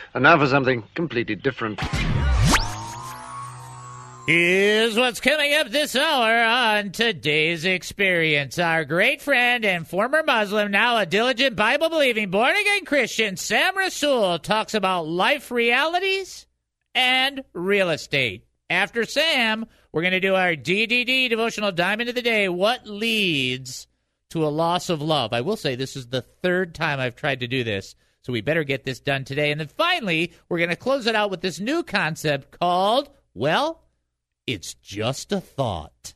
And now for something completely different. Here's what's coming up this hour on Today's Experience. Our great friend and former Muslim, now a diligent Bible-believing, born-again Christian, Sam Rasool, talks about life realities and real estate. After Sam, we're going to do our DDD, Devotional Diamond of the Day, what leads to a loss of love. I will say this is the third time I've tried to do this, so we better get this done today. And then finally, we're going to close it out with this new concept called, well, it's just a thought.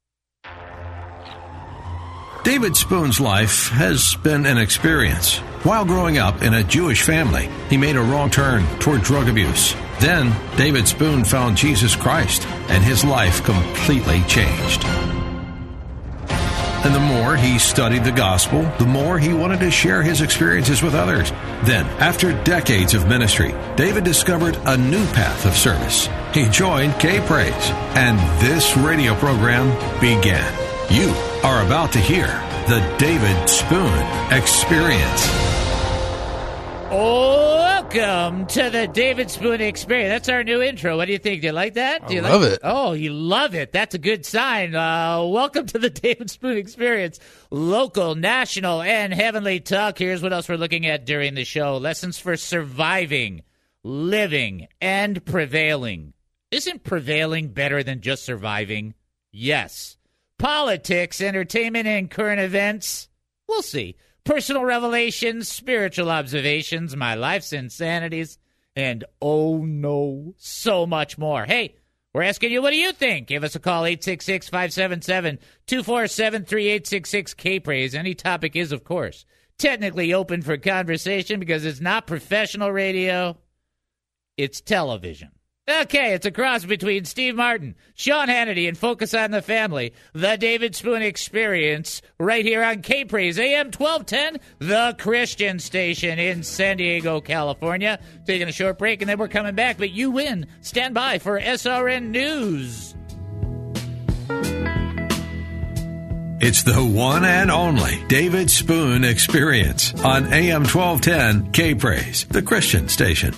David Spoon's life has been an experience. While growing up in a Jewish family, he made a wrong turn toward drug abuse. Then, David Spoon found Jesus Christ, and his life completely changed. And the more he studied the gospel, the more he wanted to share his experiences with others. Then, after decades of ministry, David discovered a new path of service. He joined K-Praise, and this radio program began. You are about to hear the David Spoon Experience. Welcome to the David Spoon Experience. That's our new intro. What do you think? Do you like that? Do you love it. Oh, you love it. That's a good sign. Welcome to the David Spoon Experience. Local, national, and heavenly talk. Here's what else we're looking at during the show. Lessons for surviving, living, and prevailing. Isn't prevailing better than just surviving? Yes. Politics, entertainment, and current events? We'll see. Personal revelations, spiritual observations, my life's insanities, and oh no, so much more. Hey, we're asking you, what do you think? Give us a call, 866-577-247-3866, K-Praise. Any topic is, of course, technically open for conversation because it's not professional radio, it's television. Okay, it's a cross between Steve Martin, Sean Hannity, and Focus on the Family. The David Spoon Experience, right here on K-Praise, AM 1210, the Christian station in San Diego, California. Taking a short break, and then we're coming back, but you win. Stand by for SRN News. It's the one and only David Spoon Experience on AM 1210 K-Praise, the Christian station.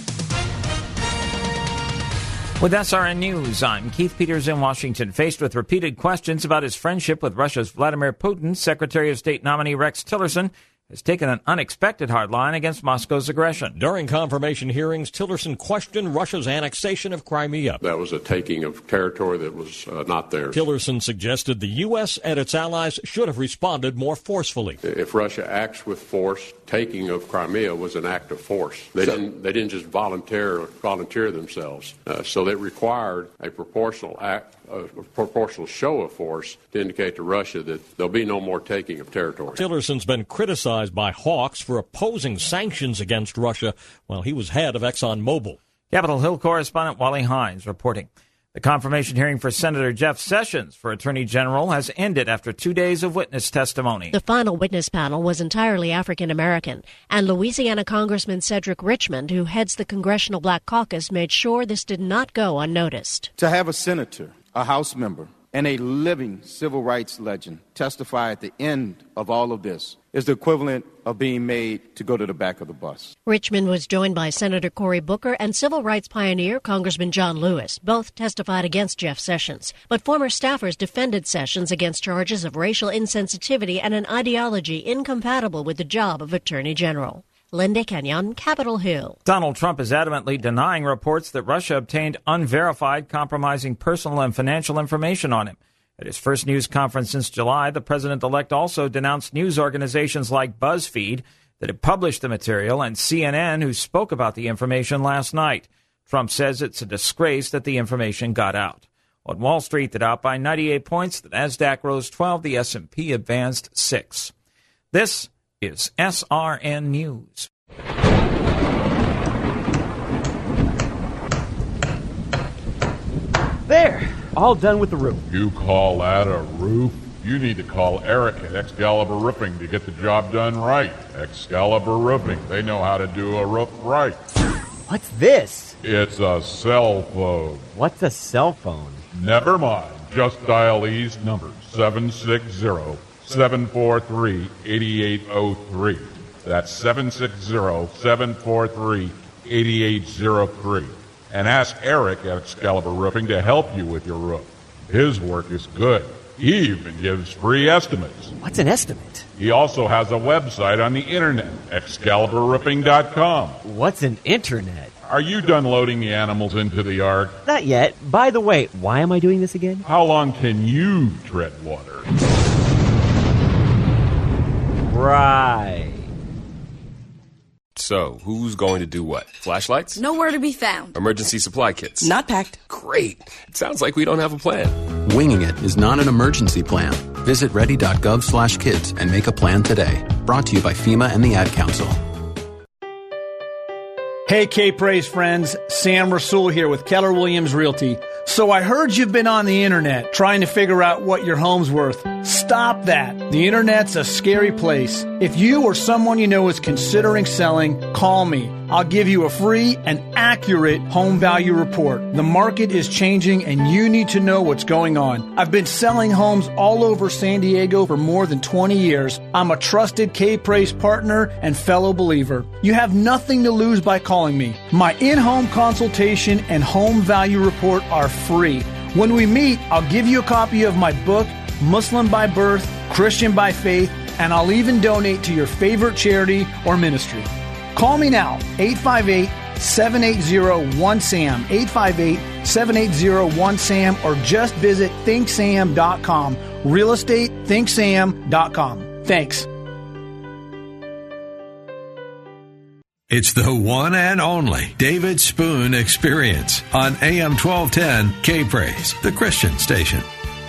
With SRN News, I'm Keith Peters in Washington. Faced with repeated questions about his friendship with Russia's Vladimir Putin, Secretary of State nominee Rex Tillerson has taken an unexpected hard line against Moscow's aggression. During confirmation hearings, Tillerson questioned Russia's annexation of Crimea. That was a taking of territory that was not theirs. Tillerson suggested the U.S. and its allies should have responded more forcefully. If Russia acts with force, taking of Crimea was an act of force. They didn't just volunteer themselves. So they required a proportional act, a proportional show of force to indicate to Russia that there'll be no more taking of territory. Tillerson's been criticized by hawks for opposing sanctions against Russia while he was head of ExxonMobil. Capitol Hill correspondent Wally Hines reporting. The confirmation hearing for Senator Jeff Sessions for Attorney General has ended after 2 days of witness testimony. The final witness panel was entirely African American, and Louisiana Congressman Cedric Richmond, who heads the Congressional Black Caucus, made sure this did not go unnoticed. To have a senator, a House member, and a living civil rights legend testify at the end of all of this is the equivalent of being made to go to the back of the bus. Richmond was joined by Senator Cory Booker and civil rights pioneer Congressman John Lewis. Both testified against Jeff Sessions, but former staffers defended Sessions against charges of racial insensitivity and an ideology incompatible with the job of Attorney General. Linda Kenyon, Capitol Hill. Donald Trump is adamantly denying reports that Russia obtained unverified, compromising personal and financial information on him. At his first news conference since July, the president-elect also denounced news organizations like BuzzFeed that had published the material and CNN, who spoke about the information last night. Trump says it's a disgrace that the information got out. On Wall Street, that out by 98 points, the Nasdaq rose 12, the S&P advanced 6. This is SRN News. There, all done with the roof. You call that a roof? You need to call Eric at Excalibur Roofing to get the job done right. Excalibur Roofing, they know how to do a roof right. What's this? It's a cell phone. What's a cell phone? Never mind. Just dial these numbers, 760-743-8803. That's 760-743-8803. 8803. And ask Eric at Excalibur Roofing to help you with your roof. His work is good. He even gives free estimates. What's an estimate? He also has a website on the internet, ExcaliburRoofing.com. What's an internet? Are you done loading the animals into the Ark? Not yet. By the way, why am I doing this again? How long can you tread water? Right. So, who's going to do what? Flashlights? Nowhere to be found. Emergency supply kits? Not packed. Great. It sounds like we don't have a plan. Winging it is not an emergency plan. Visit ready.gov/kids and make a plan today. Brought to you by FEMA and the Ad Council. Hey, K-Praise friends. Sam Rasul here with Keller Williams Realty. So I heard you've been on the internet trying to figure out what your home's worth. Stop that. The internet's a scary place. If you or someone you know is considering selling, call me. I'll give you a free and accurate home value report. The market is changing and you need to know what's going on. I've been selling homes all over San Diego for more than 20 years. I'm a trusted K-Praise partner and fellow believer. You have nothing to lose by calling me. My in-home consultation and home value report are free. When we meet, I'll give you a copy of my book, Muslim by Birth, Christian by Faith, and I'll even donate to your favorite charity or ministry. Call me now, 858-780-1SAM, 858-780-1SAM, or just visit thinksam.com, realestatethinksam.com. Thanks. It's the one and only David Spoon Experience on AM 1210 K-Praise, the Christian station.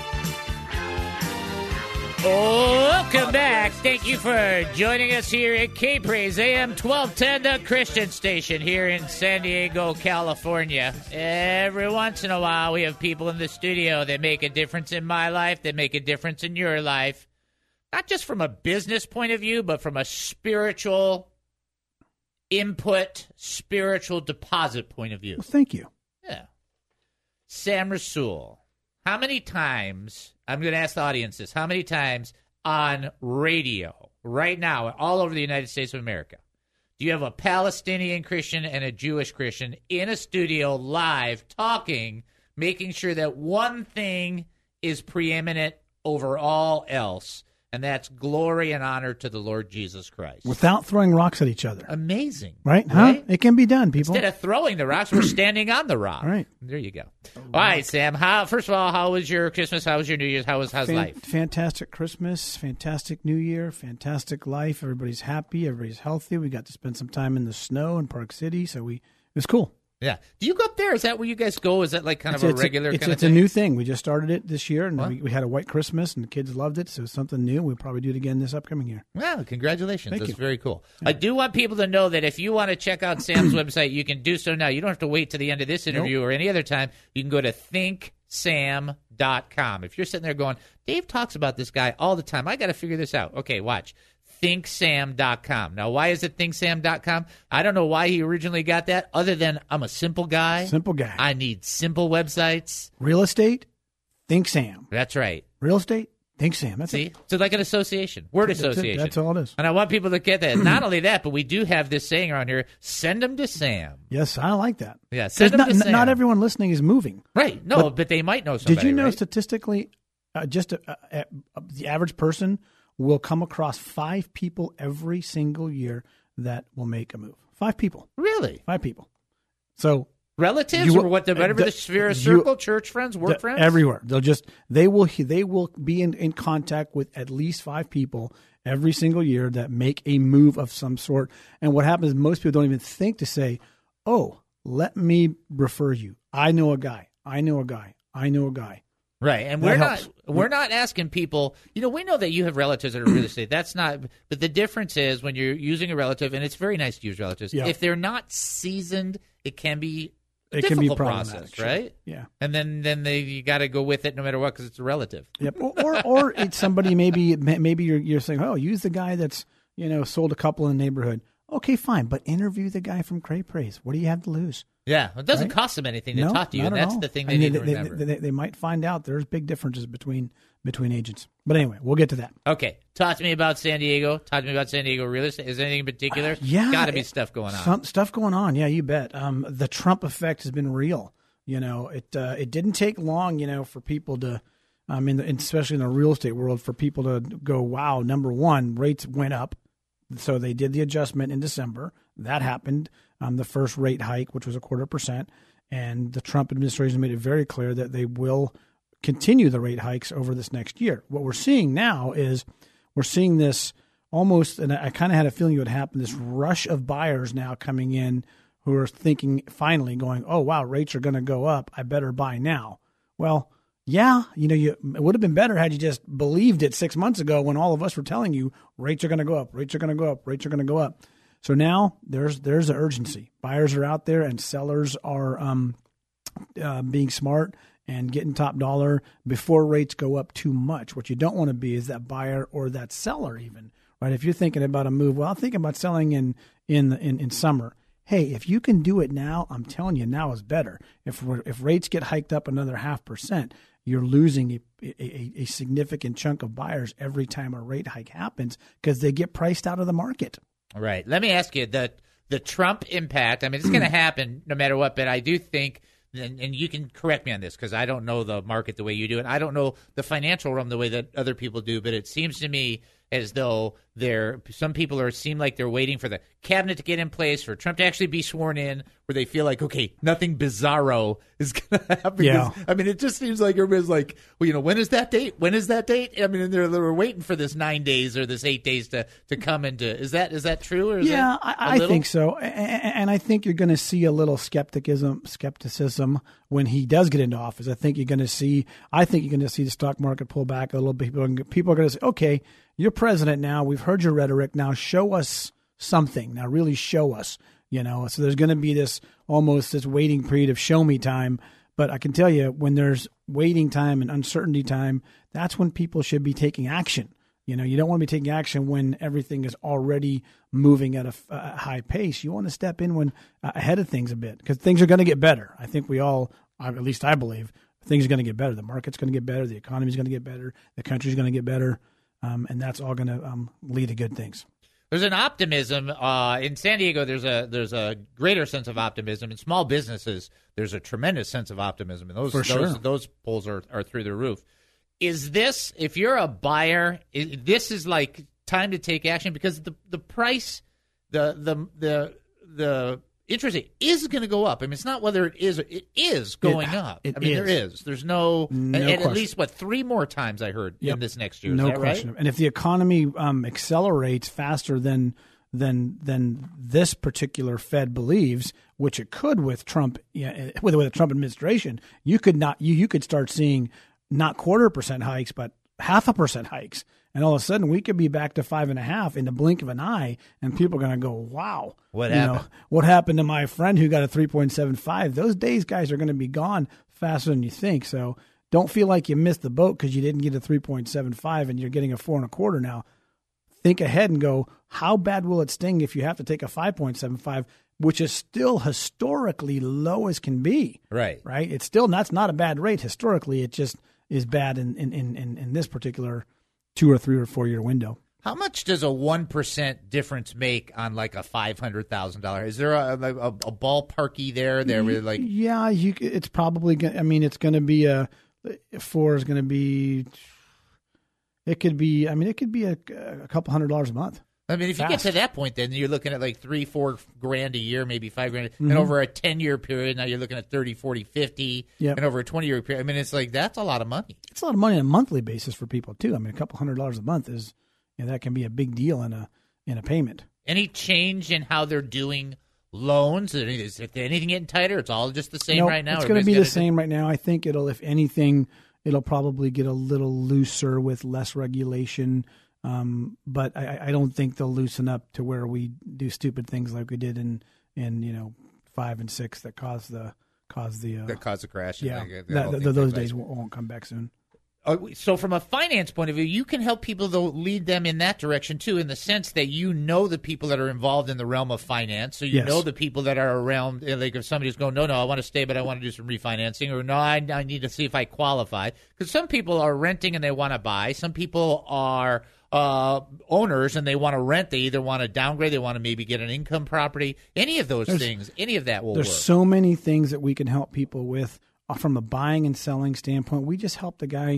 Welcome back. Thank you for joining us here at K-Praise, AM 1210, the Christian station here in San Diego, California. Every once in a while, we have people in the studio that make a difference in my life, that make a difference in your life. Not just from a business point of view, but from a spiritual input, spiritual deposit point of view. Well, thank you. Yeah. Sam Rasul, how many times, I'm going to ask the audience this, how many times on radio right now all over the United States of America do you have a Palestinian Christian and a Jewish Christian in a studio live talking, making sure that one thing is preeminent over all else, and that's glory and honor to the Lord Jesus Christ. Without throwing rocks at each other. Amazing. Right? Huh? It can be done, people. Instead of throwing the rocks, we're standing on the rock. All right. There you go. All right, Sam. First of all, how was your Christmas? How was your New Year's? How's life? Fantastic Christmas, fantastic New Year, fantastic life. Everybody's happy. Everybody's healthy. We got to spend some time in the snow in Park City, so it was cool. Yeah. Do you go up there? Is that where you guys go? Is that like kind of a regular kind of thing? It's a new thing. We just started it this year, and we had a white Christmas, and the kids loved it, so it's something new. We'll probably do it again this upcoming year. Wow, congratulations. Thank That's you. very cool. Yeah. I do want people to know that if you want to check out Sam's website, you can do so now. You don't have to wait to the end of this interview or any other time. You can go to thinksam.com. If you're sitting there going, Dave talks about this guy all the time. I got to figure this out. Okay, watch. thinksam.com. Now, why is it thinksam.com? I don't know why he originally got that, other than I'm a simple guy. Simple guy. I need simple websites. Real estate, Think Sam. That's right. Real estate, Think Sam. That's See? it. So like an association, word association. That's all it is. And I want people to get that. Not only that, but we do have this saying around here, send them to Sam. Yes, I like that. Yeah, send them to Sam. Not everyone listening is moving. Right. No, but they might know somebody. Did you know right? statistically, the average person will come across 5 people every single year that will make a move. 5 people. Really? 5 people. So relatives or whatever the sphere of circle, church friends, work friends? Everywhere. They will be in contact with at least 5 people every single year that make a move of some sort. And what happens is most people don't even think to say, oh, let me refer you. I know a guy. I know a guy. I know a guy. Right, and we're not asking people. You know, we know that you have relatives that are real estate. That's not. But the difference is when you're using a relative, and it's very nice to use relatives. Yeah. If they're not seasoned, it can be a difficult process, right? Yeah, and then you got to go with it no matter what because it's a relative. Yep. Or it's somebody maybe you're saying, oh, use the guy that's sold a couple in the neighborhood. Okay, fine, but interview the guy from K-Praise. What do you have to lose? Yeah, it doesn't right? cost them anything to No, talk to you, not and at that's all. the thing And they need to remember. They might find out there's big differences between agents. But anyway, we'll get to that. Okay, talk to me about San Diego. Talk to me about San Diego real estate. Is there anything in particular? Yeah. Got to be stuff going on. Some stuff going on. Yeah, you bet. The Trump effect has been real. It didn't take long, for people to, especially in the real estate world, for people to go, wow, number one, rates went up. So they did the adjustment in December. That happened. The first rate hike, which was 0.25%. And the Trump administration made it very clear that they will continue the rate hikes over this next year. What we're seeing now is we're seeing this almost, and I kind of had a feeling it would happen, this rush of buyers now coming in who are thinking, finally going, oh, wow, rates are going to go up. I better buy now. Well, yeah, it would have been better had you just believed it 6 months ago when all of us were telling you rates are going to go up, rates are going to go up, rates are going to go up. So now there's an urgency. Buyers are out there and sellers are being smart and getting top dollar before rates go up too much. What you don't want to be is that buyer or that seller even, right? If you're thinking about a move, well, I'm thinking about selling in summer. Hey, if you can do it now, I'm telling you, now is better. If rates get hiked up another 0.5%, you're losing a significant chunk of buyers every time a rate hike happens because they get priced out of the market. Right. Let me ask you, the Trump impact, it's going to happen no matter what, but I do think, and you can correct me on this because I don't know the market the way you do, and I don't know the financial realm the way that other people do, but it seems to me as though some people seem like they're waiting for the cabinet to get in place, for Trump to actually be sworn in, where they feel like, okay, nothing bizarro is going to happen. Yeah. It just seems like everybody's like, well, when is that date? When is that date? And they're waiting for this 9 days or this 8 days to come into. Is that true? Or is I think so, and I think you're going to see a little skepticism when he does get into office. I think you're going to see the stock market pull back a little bit. People are going to say, okay, you're president now. We've heard your rhetoric. Now show us something. Now really show us. So there's going to be this waiting period of show me time. But I can tell you, when there's waiting time and uncertainty time, that's when people should be taking action. You don't want to be taking action when everything is already moving at a high pace. You want to step in when ahead of things a bit because things are going to get better. I think we all, at least I believe, things are going to get better. The market's going to get better. The economy's going to get better. The country's going to get better. And that's all going to lead to good things. There's an optimism in San Diego. There's a greater sense of optimism in small businesses. There's a tremendous sense of optimism, and those polls are through the roof. Is this, if you're a buyer, this is like time to take action because the price, the interest rate is going to go up. It's not whether it is going up. There is. There's no at least 3 more times I heard in this next year. Is that question. Right? And if the economy accelerates faster than this particular Fed believes, which it could with Trump, with the Trump administration, you could start seeing not 0.25% hikes, but 0.5% hikes. And all of a sudden, we could be back to 5.5 in the blink of an eye, and people are going to go, wow. What happened? What happened to my friend who got a 3.75? Those days, guys, are going to be gone faster than you think. So don't feel like you missed the boat because you didn't get a 3.75 and you're getting a 4.25 now. Think ahead and go, how bad will it sting if you have to take a 5.75, which is still historically low as can be. Right. It's still, that's not a bad rate historically. It just is bad in this particular 2 or 3 or 4 year window. How much does a 1% difference make on like a $500,000? Is there a ballparky there? Yeah, it's probably. It's going to be 4 is going to be. It could be. It could be a couple $100 a month. If you get to that point, then you're looking at like $3-4 grand a year, maybe $5 grand, and over a 10-year period, now you're looking at 30, 40, 50, and over a 20-year period. It's like that's a lot of money. It's a lot of money on a monthly basis for people too. A couple $100 a month is, that can be a big deal in a payment. Any change in how they're doing loans? Is anything getting tighter? It's all just the same right now. It's going to be the same right now. I think if anything, it'll probably get a little looser with less regulation. But I don't think they'll loosen up to where we do stupid things like we did in 5 and 6 that caused the crash. Yeah, those days won't come back soon. So from a finance point of view, you can help people, though, lead them in that direction, too, in the sense that you know the people that are involved in the realm of finance. So you know the people that are around, like if somebody's going, no, I want to stay, but I want to do some refinancing, or no, I need to see if I qualify. Because some people are renting and they want to buy. Some people are owners and they want to rent. They either want to downgrade, they want to maybe get an income property. Any of those things, any of that will work. There's so many things that we can help people with. From a buying and selling standpoint, we just helped the guy.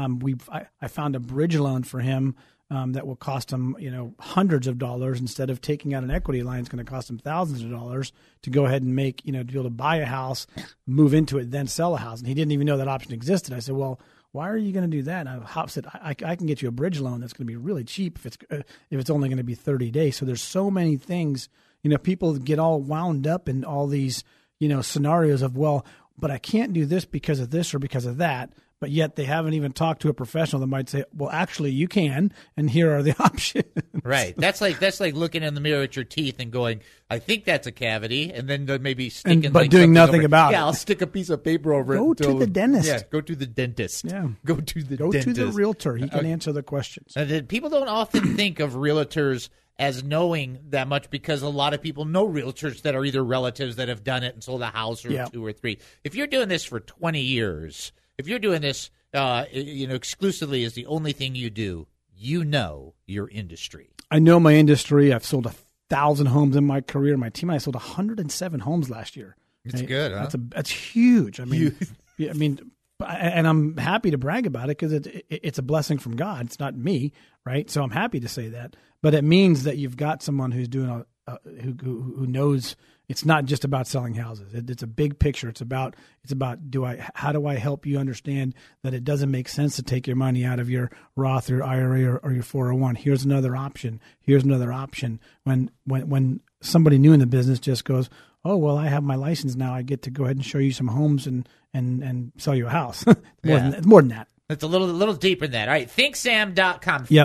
I found a bridge loan for him that will cost him, hundreds of dollars instead of taking out an equity line. It's going to cost him thousands of dollars to go ahead and make, to be able to buy a house, move into it, then sell a house. And he didn't even know that option existed. I said, well, why are you going to do that? And I said, I can get you a bridge loan that's going to be really cheap if it's only going to be 30 days. So there's so many things. People get all wound up in all these, scenarios of, well, but I can't do this because of this or because of that. But yet they haven't even talked to a professional that might say, well, actually you can, and here are the options. Right. That's like looking in the mirror at your teeth and going, I think that's a cavity, and then maybe sticking but doing nothing about it. Yeah, I'll stick a piece of paper over it. Go to the dentist. Yeah, go to the dentist. Yeah. Go to the realtor. He can answer the questions. People don't often think of realtors as knowing that much because a lot of people know realtors that are either relatives that have done it and sold a house or two or three. If you're doing this for 20 years, if you're doing this exclusively as the only thing you do, your industry. I know my industry. I've sold 1,000 homes in my career. My team and I sold 107 homes last year. It's good, huh? That's huge. I mean, and I'm happy to brag about it because it's a blessing from God. It's not me, right? So I'm happy to say that. But it means that you've got someone who's doing who knows. It's not just about selling houses. It's a big picture. It's about how do I help you understand that it doesn't make sense to take your money out of your Roth or IRA or your 401. Here's another option. Here's another option. When somebody new in the business just goes, oh, well, I have my license now. I get to go ahead and show you some homes and sell you a house. More than that. It's a little deeper than that. All right, ThinkSam.com. Yep.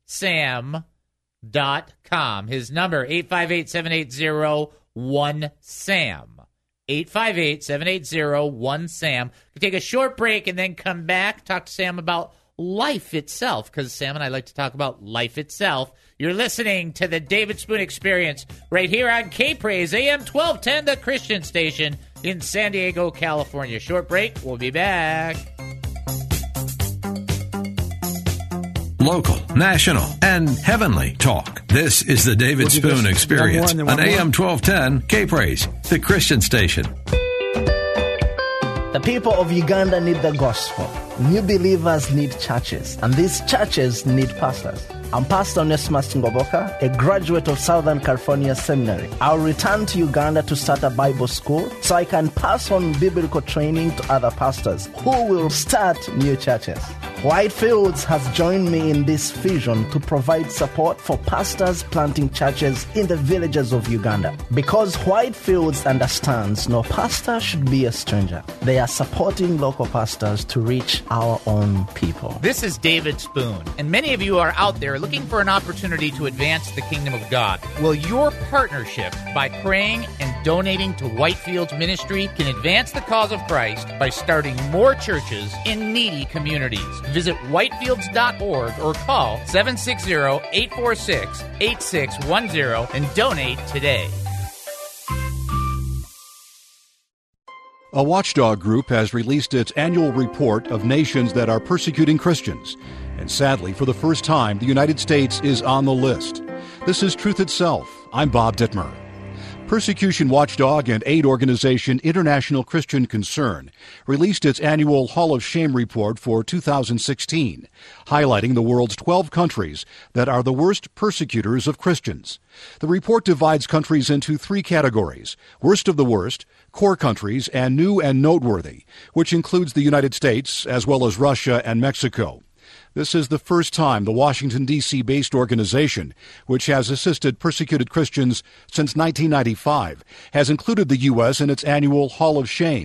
ThinkSam.com. His number, 858-780-1SAM. 858-780-1SAM. We'll take a short break and then come back, talk to Sam about life itself, because Sam and I like to talk about life itself. You're listening to the David Spoon Experience right here on K-Praise, AM 1210, the Christian station in San Diego, California. Short break. We'll be back. Local, national, and heavenly talk. This is the David Spoon Experience on AM 1210 K-Praise, the Christian station. The people of Uganda need the gospel. New believers need churches, and these churches need pastors. I'm Pastor Onesimus Ngoboka, a graduate of Southern California Seminary. I'll return to Uganda to start a Bible school so I can pass on biblical training to other pastors who will start new churches. Whitefields has joined me in this vision to provide support for pastors planting churches in the villages of Uganda. Because Whitefields understands no pastor should be a stranger. They are supporting local pastors to reach our own people. This is David Spoon, and many of you are out there looking for an opportunity to advance the kingdom of God. Well, your partnership by praying and donating to Whitefields Ministry can advance the cause of Christ by starting more churches in needy communities. Visit whitefields.org or call 760-846-8610 and donate today. A watchdog group has released its annual report of nations that are persecuting Christians. And sadly, for the first time, the United States is on the list. This is Truth Itself. I'm Bob Dittmer. Persecution watchdog and aid organization International Christian Concern released its annual Hall of Shame report for 2016, highlighting the world's 12 countries that are the worst persecutors of Christians. The report divides countries into 3 categories: worst of the worst, core countries, and new and noteworthy, which includes the United States as well as Russia and Mexico. This is the first time the Washington, D.C.-based organization, which has assisted persecuted Christians since 1995, has included the U.S. in its annual Hall of Shame.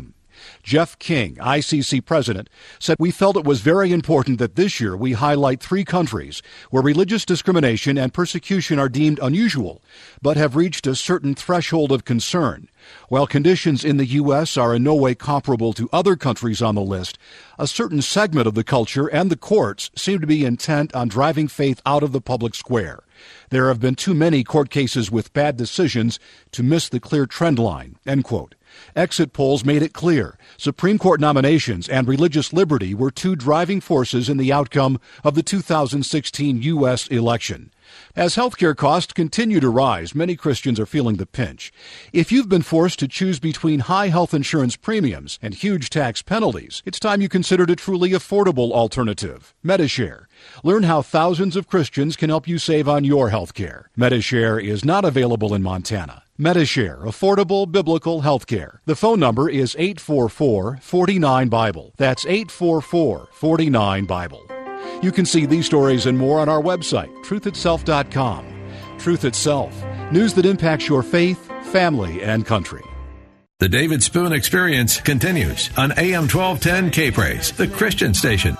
Jeff King, ICC president, said, "We felt it was very important that this year we highlight 3 countries where religious discrimination and persecution are deemed unusual, but have reached a certain threshold of concern. While conditions in the U.S. are in no way comparable to other countries on the list, a certain segment of the culture and the courts seem to be intent on driving faith out of the public square. There have been too many court cases with bad decisions to miss the clear trend line." End quote. Exit polls made it clear Supreme Court nominations and religious liberty were 2 driving forces in the outcome of the 2016 U.S. election. As healthcare costs continue to rise, many Christians are feeling the pinch. If you've been forced to choose between high health insurance premiums and huge tax penalties, it's time you considered a truly affordable alternative, Medi-Share. Learn how thousands of Christians can help you save on your health care. Medi-Share is not available in Montana. Medi-Share, affordable biblical health care. The phone number is 844-49-BIBLE. That's 844-49-BIBLE. You can see these stories and more on our website, truthitself.com. Truth Itself, news that impacts your faith, family, and country. The David Spoon Experience continues on AM 1210 K-Praise, the Christian station.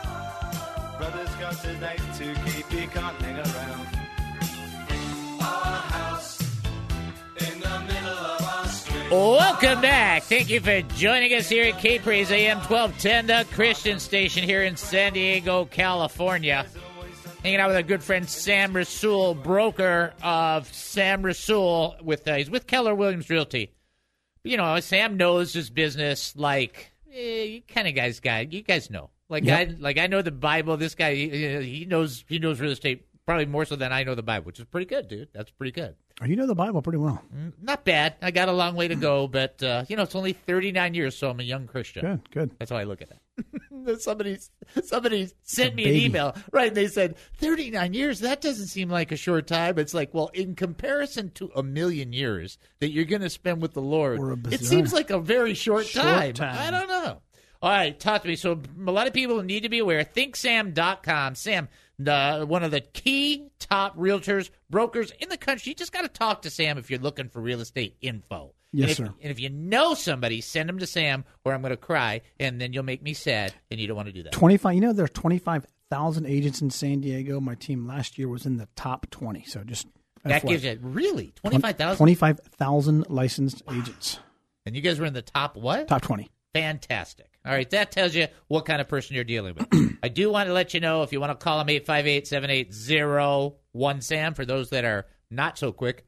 Welcome back. Thank you for joining us here at K-Praise AM 1210, the Christian station here in San Diego, California. Hanging out with our good friend Sam Rasool, broker of Sam Rasool. He's with Keller Williams Realty. You know, Sam knows his business like kind of guys. You guys know. I know the Bible. This guy, he knows real estate probably more so than I know the Bible, which is pretty good, dude. That's pretty good. Oh, you know the Bible pretty well. Not bad. I got a long way to go, but, it's only 39 years, so I'm a young Christian. Good. That's how I look at it. Somebody sent me an email, right? They said, 39 years, that doesn't seem like a short time. It's like, well, in comparison to a million years that you're going to spend with the Lord, it seems like a very short time. I don't know. All right, talk to me. So a lot of people need to be aware. ThinkSam.com. Sam, one of the key top realtors, brokers in the country. You just got to talk to Sam if you're looking for real estate info. Yes, sir. And if you know somebody, send them to Sam, or I'm going to cry, and then you'll make me sad, and you don't want to do that. 25. You know, there are 25,000 agents in San Diego. My team last year was in the top 20. So just that gives you really 25,000. 25,000 licensed agents. And you guys were in the top what? Top 20. Fantastic. All right, that tells you what kind of person you're dealing with. I do want to let you know, if you want to call them, 858-780-1SAM. For those that are not so quick,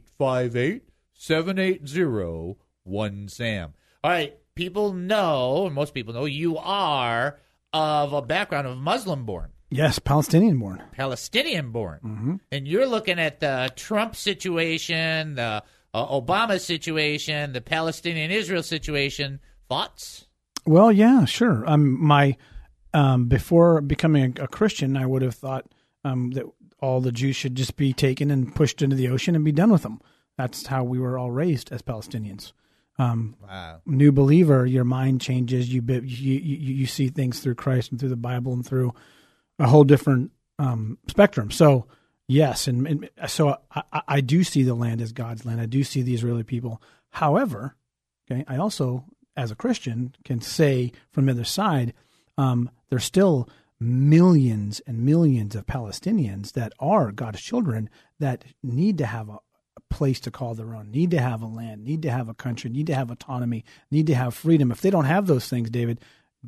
858-780-1SAM. All right, people know, or most people know, you are of a background of Muslim-born. Yes, Palestinian-born. Palestinian-born. Mm-hmm. And you're looking at the Trump situation, the Obama situation, the Palestinian-Israel situation. Thoughts? Well, yeah, sure. Before becoming a Christian, I would have thought that all the Jews should just be taken and pushed into the ocean and be done with them. That's how we were all raised as Palestinians. Wow. New believer, your mind changes. You see things through Christ and through the Bible and through a whole different spectrum. So yes, and so I do see the land as God's land. I do see the Israeli people. However, okay, I also, as a Christian, can say from the other side, there's still millions and millions of Palestinians that are God's children that need to have a place to call their own, need to have a land, need to have a country, need to have autonomy, need to have freedom. If they don't have those things, David,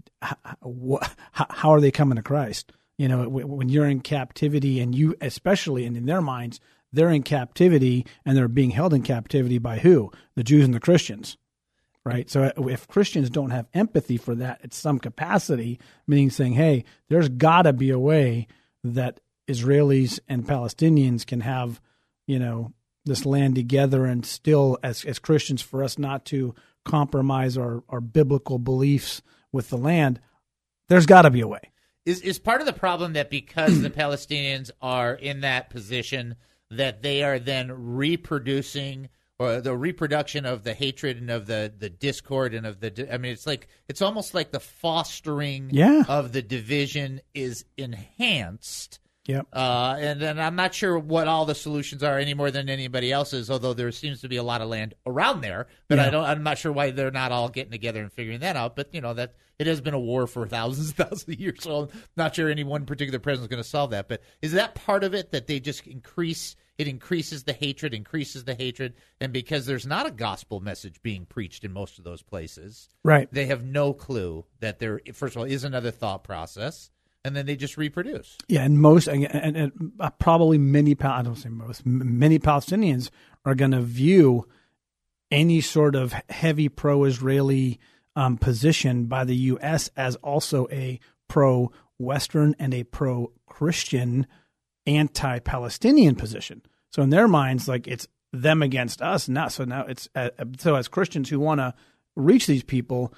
how are they coming to Christ? You know, when you're in captivity, and you especially, and in their minds, they're in captivity and they're being held in captivity by who? The Jews and the Christians. Right. So if Christians don't have empathy for that at some capacity, meaning saying, hey, there's got to be a way that Israelis and Palestinians can have, this land together, and still as Christians, for us not to compromise our biblical beliefs with the land, there's got to be a way. Is part of the problem that because the Palestinians are in that position, that they are then reproducing, or the reproduction of the hatred and of the discord and of it's almost like the fostering of the division is enhanced Yep. And then I'm not sure what all the solutions are any more than anybody else's, although there seems to be a lot of land around there. But I'm not sure why they're not all getting together and figuring that out. But, that it has been a war for thousands of years, so I'm not sure any one particular president is going to solve that. But is that part of it, that they just increases the hatred, and because there's not a gospel message being preached in most of those places, right? They have no clue that there, first of all, is another thought process, and then they just reproduce. Yeah, and probably many Palestinians are going to view any sort of heavy pro-Israeli position by the U.S. as also a pro-Western and a pro-Christian anti-Palestinian position. So in their minds, like, it's them against us. Now it's so as Christians who want to reach these people,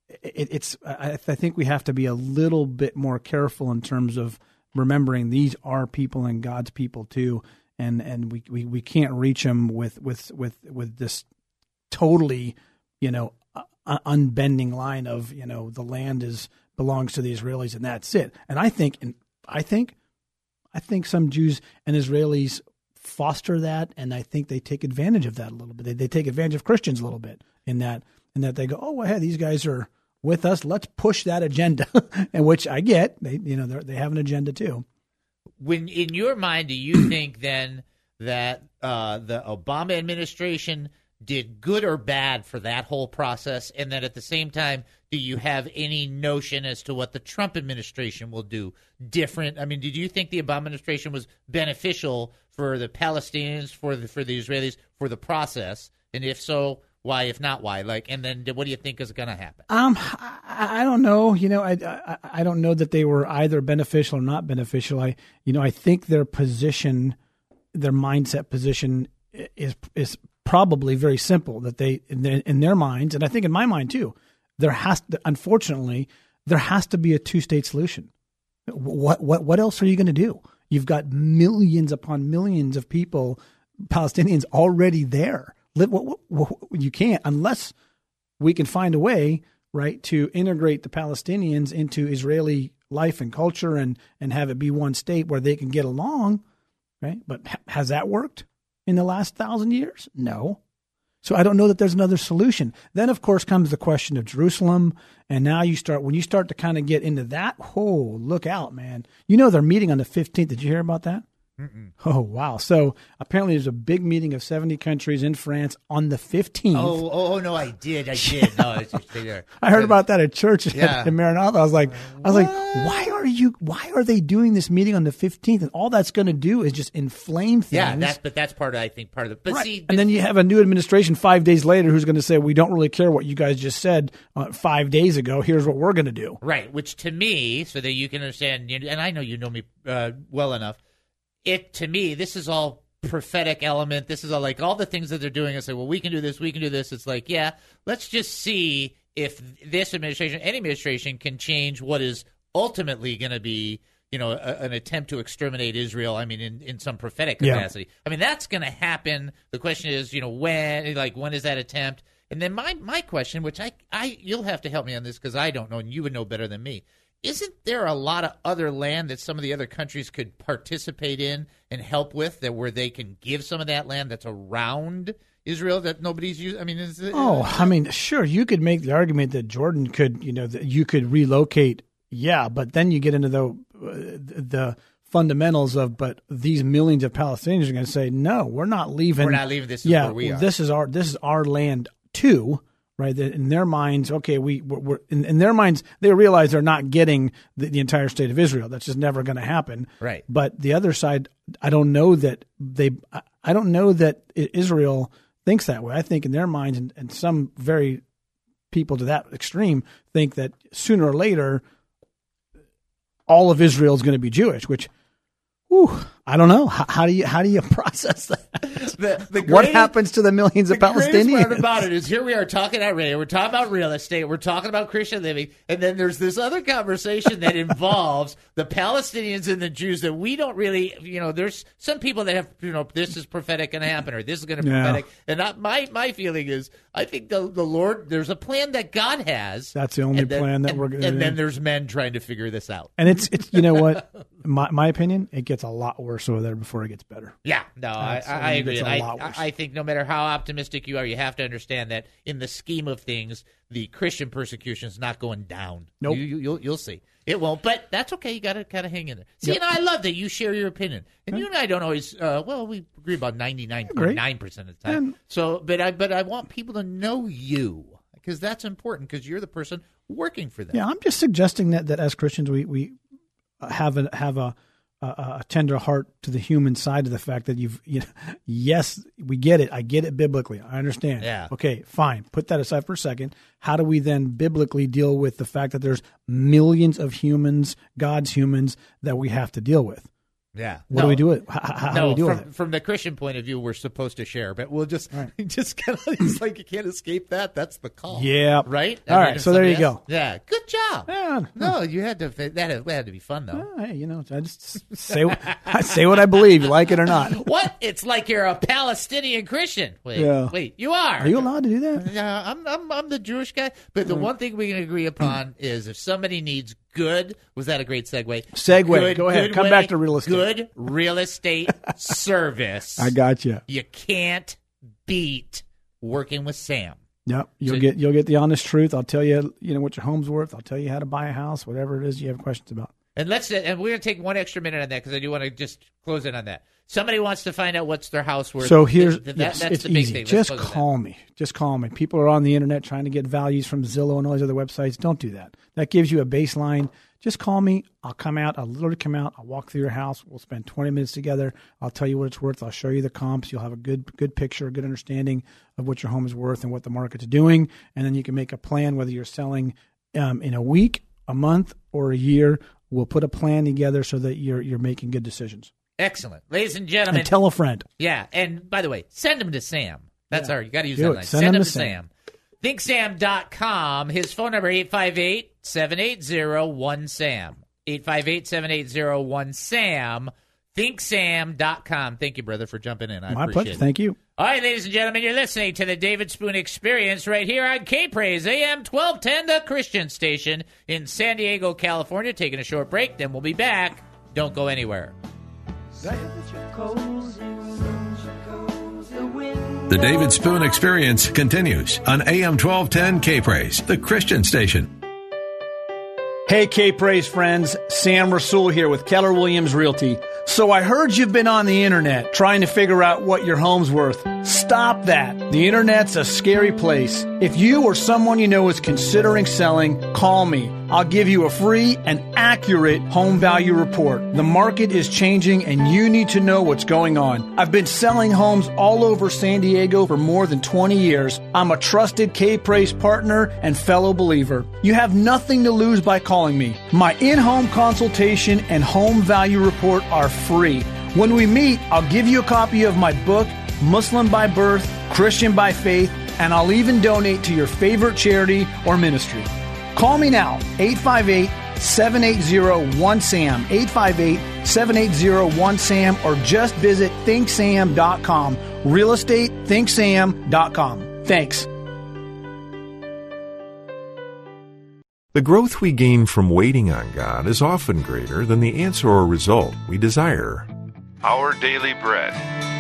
I think we have to be a little bit more careful in terms of remembering these are people and God's people too, and we can't reach them with this totally unbending line of the land belongs to the Israelis and that's it. And I think some Jews and Israelis foster that, and I think they take advantage of that a little bit. They take advantage of Christians a little bit in that they go, oh, well, hey, these guys are with us. Let's push that agenda, and which I get. They have an agenda too. When in your mind, do you think then that the Obama administration did good or bad for that whole process, and that at the same time, do you have any notion as to what the Trump administration will do different? I mean, did you think the Obama administration was beneficial for the Palestinians, for the Israelis, for the process? And if so, why? If not, why? And then what do you think is going to happen? I don't know. I don't know that they were either beneficial or not beneficial. I think their position, their mindset position is probably very simple, that they in their minds, and I think in my mind too, unfortunately there has to be a two-state solution. What else are you going to do? You've got millions upon millions of people, Palestinians already there. You can't, unless we can find a way, right, to integrate the Palestinians into Israeli life and culture and have it be one state where they can get along, right? But has that worked in the last 1,000 years? No. So I don't know that there's another solution. Then, of course, comes the question of Jerusalem. And now when you start to kind of get into that, look out, man. They're meeting on the 15th. Did you hear about that? Mm-mm. Oh, wow. So apparently there's a big meeting of 70 countries in France on the 15th. Oh no, I did. No, it's just there. I heard about that at church in Maranatha. I was like, why are they doing this meeting on the 15th? And all that's going to do is just inflame things. Yeah, that's part of the. But right. see, and then you have a new administration 5 days later who's going to say, we don't really care what you guys just said 5 days ago. Here's what we're going to do. Right. Which to me, so that you can understand, and I know you know me well enough. To me, this is all prophetic element. This is all all the things that they're doing. I say, well, we can do this, we can do this. It's like, yeah, let's just see if this administration, any administration, can change what is ultimately going to be, an attempt to exterminate Israel. I mean, in some prophetic capacity. Yeah. I mean, that's going to happen. The question is, when is that attempt? And then my question, which you'll have to help me on this because I don't know, and you would know better than me. Isn't there a lot of other land that some of the other countries could participate in and help with, where they can give some of that land that's around Israel that nobody's used? I mean, sure, you could make the argument that Jordan could, that you could relocate. Yeah, but then you get into the fundamentals of, but these millions of Palestinians are going to say, no, we're not leaving. We're not leaving. This is where we are. This is our land too. Right, in their minds, okay, we're in their minds, they realize they're not getting the entire state of Israel. That's just never going to happen. Right. But the other side, I don't know that Israel thinks that way. I think in their minds, and some very people to that extreme think that sooner or later, all of Israel is going to be Jewish. Which, I don't know. How do you process that? What happens to the millions of Palestinians? The greatest part about it is here we are talking about radio, we're talking about real estate, we're talking about Christian living, and then there's this other conversation that involves the Palestinians and the Jews that we don't really, there's some people that have, this is prophetic going to happen or this is going to be prophetic. And my feeling is I think the Lord, there's a plan that God has. That's the only plan that we're going to do. And then there's men trying to figure this out. And it's you know what? My opinion, it gets a lot worse over there before it gets better. Yeah, no, I agree. I think no matter how optimistic you are, you have to understand that in the scheme of things, the Christian persecution is not going down. Nope. You'll see. It won't, but that's okay. You got to kind of hang in there. See, and I love that you share your opinion. And you and I don't always, we agree about 99.9% of the time. But I want people to know you because that's important because you're the person working for them. Yeah, I'm just suggesting that as Christians, we have a tender heart to the human side of the fact that yes, we get it. I get it biblically. I understand. Yeah. Okay, fine. Put that aside for a second. How do we then biblically deal with the fact that there's millions of humans, God's humans, that we have to deal with? Yeah. What do we do with it? How do we deal with it? From the Christian point of view, we're supposed to share, but we'll just kind of, it's like you can't escape that. That's the call. Yeah. Right? All right. So there you go. Yeah. Good job. Yeah. No, you had to, that had to be fun though. Hey, I just say what I believe, you like it or not. What? It's like you're a Palestinian Christian. Wait, you are. Are you allowed to do that? Yeah, I'm the Jewish guy. But the one thing we can agree upon is if somebody needs was that a great segue? Go ahead. Come back to real estate. Good real estate service. I got you. You can't beat working with Sam. Yep. You'll get the honest truth. I'll tell you, what your home's worth. I'll tell you how to buy a house, whatever it is you have questions about. And we're going to take one extra minute on that because I do want to just close in on that. Somebody wants to find out what's their house worth. So here's that's it's the big easy. thing. Just call me. Just call me. People are on the internet trying to get values from Zillow and all these other websites. Don't do that. That gives you a baseline. Just call me. I'll come out. I'll literally come out. I'll walk through your house. We'll spend 20 minutes together. I'll tell you what it's worth. I'll show you the comps. You'll have a good picture, a good understanding of what your home is worth and what the market's doing. And then you can make a plan whether you're selling in a week, a month, or a year. We'll put a plan together so that you're making good decisions. Excellent. Ladies and gentlemen. And tell a friend. Yeah. And by the way, send them to Sam. That's you got to use Do that it. line. Send them to Sam. ThinkSam.com. His phone number, 858-780-1SAM. 858-780-1SAM. ThinkSam.com. Thank you, brother, for jumping in. I appreciate pleasure. it. Thank you. All right, ladies and gentlemen, you're listening to the David Spoon Experience right here on K-Praise, AM 1210, the Christian station in San Diego, California. Taking a short break, then we'll be back. Don't go anywhere. The David Spoon Experience continues on AM 1210 K-Praise, the Christian station. Hey, K-Praise friends, Sam Rasool here with Keller Williams Realty. So I heard you've been on the internet trying to figure out what your home's worth. Stop that. The internet's a scary place. If you or someone you know is considering selling, call me. I'll give you a free and accurate home value report. The market is changing and you need to know what's going on. I've been selling homes all over San Diego for more than 20 years. I'm a trusted K-Praise partner and fellow believer. You have nothing to lose by calling me. My in-home consultation and home value report are free. When we meet, I'll give you a copy of my book, Muslim by Birth, Christian by Faith, and I'll even donate to your favorite charity or ministry. Call me now, 858-780-1SAM, 858-780-1SAM, or just visit ThinkSam.com, realestatethinksam.com. Thanks. The growth we gain from waiting on God is often greater than the answer or result we desire. Our Daily Bread.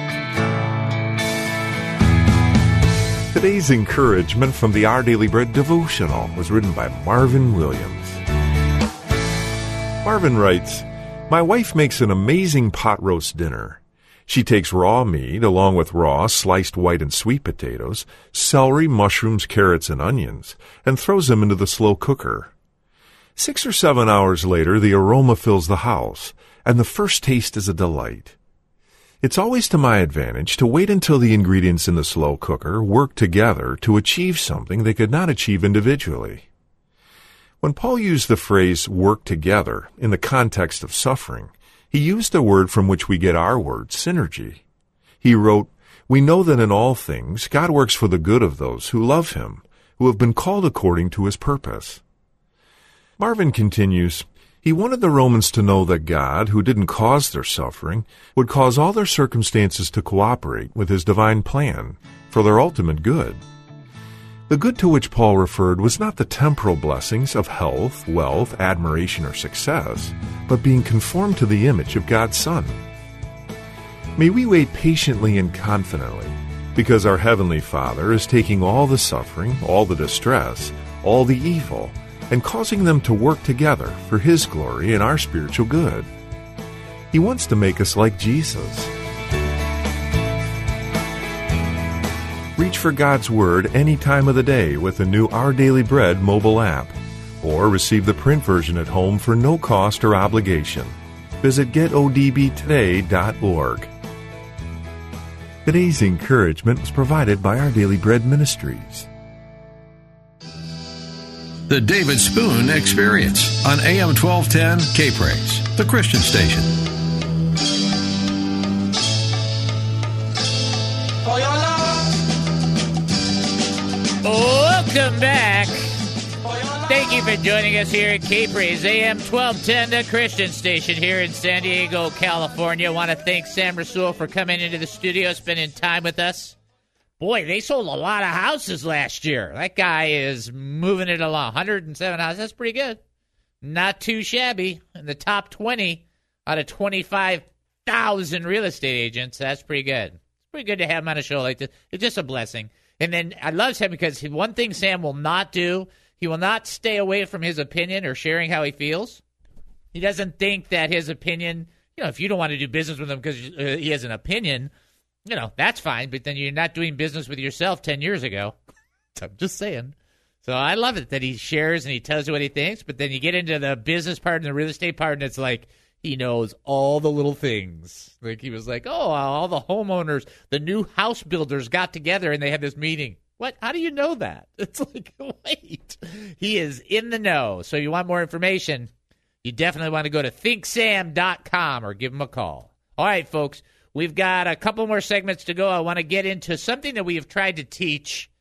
Today's encouragement from the Our Daily Bread devotional was written by Marvin Williams. Marvin writes, "My wife makes an amazing pot roast dinner. She takes raw meat along with raw, sliced white and sweet potatoes, celery, mushrooms, carrots, and onions, and throws them into the slow cooker. 6 or 7 hours later, the aroma fills the house, and the first taste is a delight. It's always to my advantage to wait until the ingredients in the slow cooker work together to achieve something they could not achieve individually." When Paul used the phrase work together in the context of suffering, He used a word from which we get our word, synergy. He wrote, "We know that in all things God works for the good of those who love Him, who have been called according to His purpose." Marvin continues, he wanted the Romans to know that God, who didn't cause their suffering, would cause all their circumstances to cooperate with His divine plan for their ultimate good. The good to which Paul referred was not the temporal blessings of health, wealth, admiration, or success, but being conformed to the image of God's Son. May we wait patiently and confidently, because our Heavenly Father is taking all the suffering, all the distress, all the evil, and causing them to work together for His glory and our spiritual good. He wants to make us like Jesus. Reach for God's Word any time of the day with the new Our Daily Bread mobile app, or receive the print version at home for no cost or obligation. Visit getodbtoday.org. Today's encouragement was provided by Our Daily Bread Ministries. The David Spoon Experience on AM 1210 K-Praise, the Christian station. Welcome back. Thank you for joining us here at K-Praise, AM 1210, the Christian station here in San Diego, California. I want to thank Sam Rasul for coming into the studio, spending time with us. Boy, they sold a lot of houses last year. That guy is moving it along. 107 houses. That's pretty good. Not too shabby. In the top 20 out of 25,000 real estate agents. That's pretty good. It's pretty good to have him on a show like this. It's just a blessing. And then I love Sam because one thing Sam will not do, he will not stay away from his opinion or sharing how he feels. He doesn't think that his opinion, if you don't want to do business with him because he has an opinion, that's fine, but then you're not doing business with yourself 10 years ago. I'm just saying. So I love it that he shares and he tells you what he thinks, but then you get into the business part and the real estate part, and it's like he knows all the little things. Like he was like, all the homeowners, the new house builders got together and they had this meeting. What? How do you know that? It's like, wait. He is in the know. So you want more information, you definitely want to go to thinksam.com or give him a call. All right, folks. We've got a couple more segments to go. I want to get into something that we have tried to teach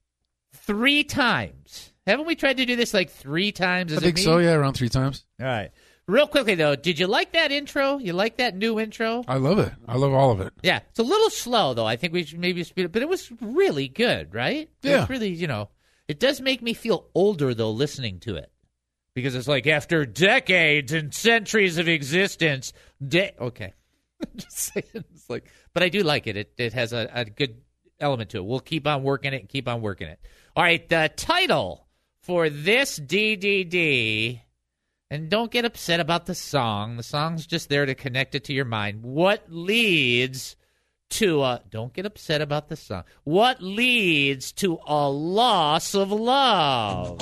3 times. Haven't we tried to do this like 3 times? I think so, yeah, around 3 times. All right. Real quickly, though, did you like that intro? You like that new intro? I love it. I love all of it. Yeah. It's a little slow, though. I think we should maybe speed it, but it was really good, right? Yeah. It was really, it does make me feel older, though, listening to it. Because it's like after decades and centuries of existence, okay. Just saying, it's like, but I do like it. It has a good element to it. We'll keep on working it and keep on working it. All right, the title for this DDD, and don't get upset about the song. The song's just there to connect it to your mind. What leads to don't get upset about the song. What leads to a loss of love?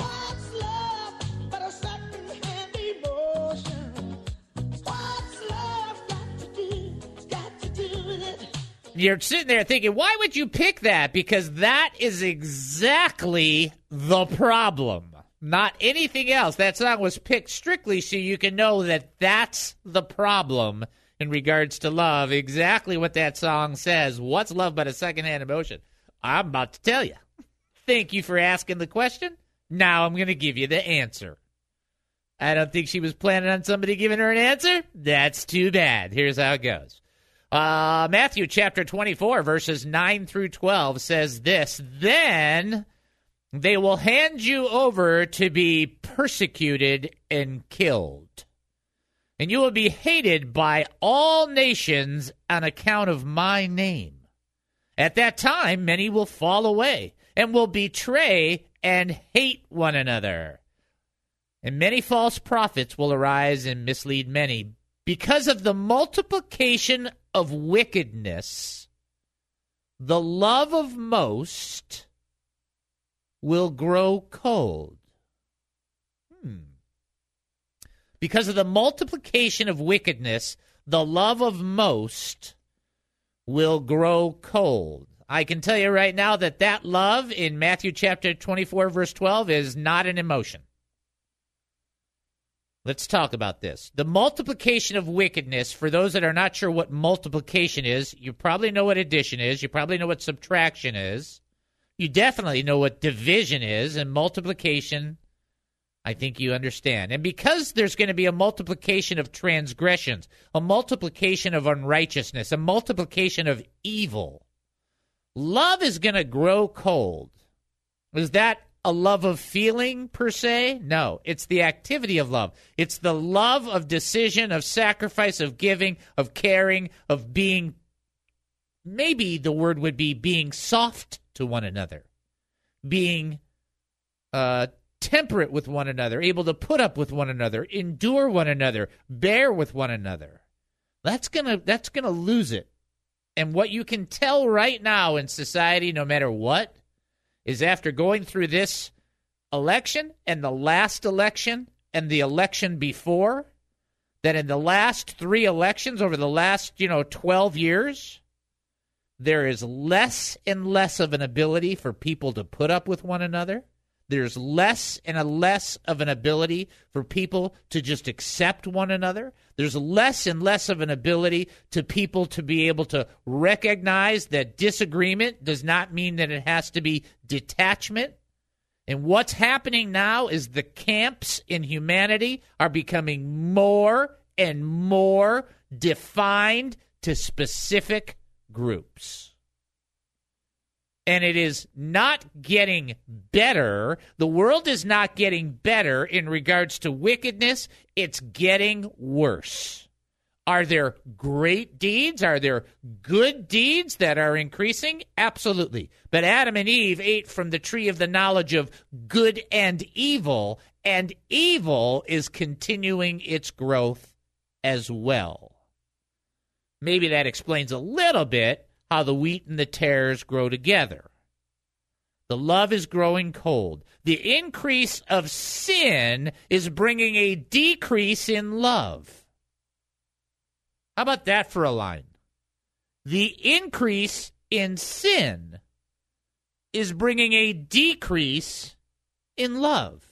You're sitting there thinking, why would you pick that? Because that is exactly the problem. Not anything else. That song was picked strictly so you can know that that's the problem in regards to love. Exactly what that song says. What's love but a secondhand emotion? I'm about to tell you. Thank you for asking the question. Now I'm going to give you the answer. I don't think she was planning on somebody giving her an answer. That's too bad. Here's how it goes. Matthew chapter 24, verses 9 through 12 says this, "Then they will hand you over to be persecuted and killed, and you will be hated by all nations on account of my name. At that time, many will fall away and will betray and hate one another. And many false prophets will arise and mislead many. Because of the multiplication of wickedness, the love of most will grow cold." Because of the multiplication of wickedness, the love of most will grow cold. I can tell you right now that love in Matthew chapter 24, verse 12 is not an emotion. Let's talk about this. The multiplication of wickedness, for those that are not sure what multiplication is, you probably know what addition is. You probably know what subtraction is. You definitely know what division is, and multiplication, I think you understand. And because there's going to be a multiplication of transgressions, a multiplication of unrighteousness, a multiplication of evil, love is going to grow cold. Is that a love of feeling per se? No, it's the activity of love. It's the love of decision, of sacrifice, of giving, of caring, of being, maybe the word would be being soft to one another, being temperate with one another, able to put up with one another, endure one another, bear with one another. That's gonna lose it. And what you can tell right now in society, no matter what, is after going through this election and the last election and the election before, that in the last 3 elections over the last 12 years, there is less and less of an ability for people to put up with one another. There's less and less of an ability for people to just accept one another. There's less and less of an ability to people to be able to recognize that disagreement does not mean that it has to be detachment. And what's happening now is the camps in humanity are becoming more and more defined to specific groups. And it is not getting better. The world is not getting better in regards to wickedness. It's getting worse. Are there great deeds? Are there good deeds that are increasing? Absolutely. But Adam and Eve ate from the tree of the knowledge of good and evil is continuing its growth as well. Maybe that explains a little bit how the wheat and the tares grow together. The love is growing cold. The increase of sin is bringing a decrease in love. How about that for a line? The increase in sin is bringing a decrease in love.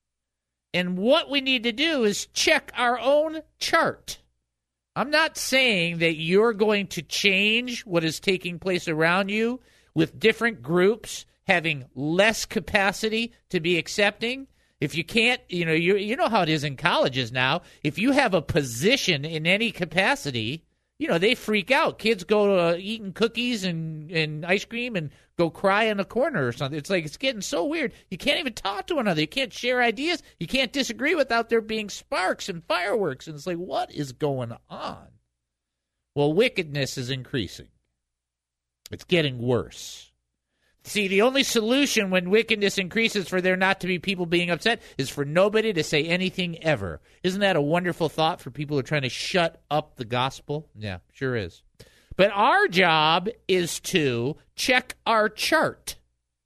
And what we need to do is check our own chart. I'm not saying that you're going to change what is taking place around you with different groups having less capacity to be accepting. If you can't, you know how it is in colleges now. If you have a position in any capacity, they freak out. Kids go to eating cookies and ice cream and go cry in a corner or something. It's like it's getting so weird. You can't even talk to one another. You can't share ideas. You can't disagree without there being sparks and fireworks. And it's like, what is going on? Well, wickedness is increasing. It's getting worse. See, the only solution when wickedness increases for there not to be people being upset is for nobody to say anything ever. Isn't that a wonderful thought for people who are trying to shut up the gospel? Yeah, sure is. But our job is to check our chart.